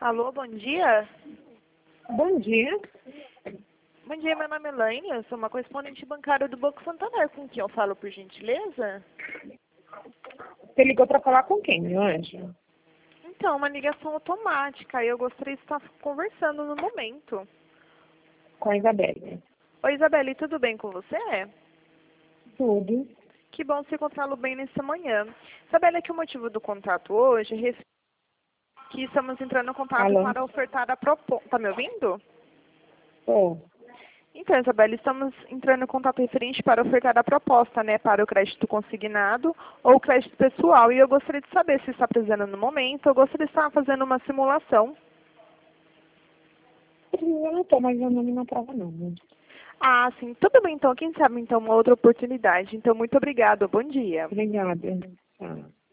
Alô, bom dia. Bom dia. Bom dia, meu nome é Elaine, eu sou uma correspondente bancária do Banco Santander. Com quem eu falo, por gentileza? Você ligou para falar com quem, meu anjo? Então, uma ligação automática e eu gostaria de estar conversando no momento. Com a Isabelle. Oi, Isabelle, tudo bem com você? Tudo. Que bom se encontrá-lo bem nessa manhã. Isabelle, aqui o motivo do contato hoje é que estamos entrando em contato Alô? para ofertar a proposta. Tá me ouvindo? Ô, Então, Isabela, estamos entrando em contato referente para ofertar a proposta, né, para o crédito consignado ou crédito pessoal. E eu gostaria de saber se está precisando no momento, eu gostaria de estar fazendo uma simulação. eu não estou mais andando na prova, não. Né? Ah, sim, tudo bem então, quem sabe então uma outra oportunidade. Então, muito obrigada, bom dia. Obrigada. Tá.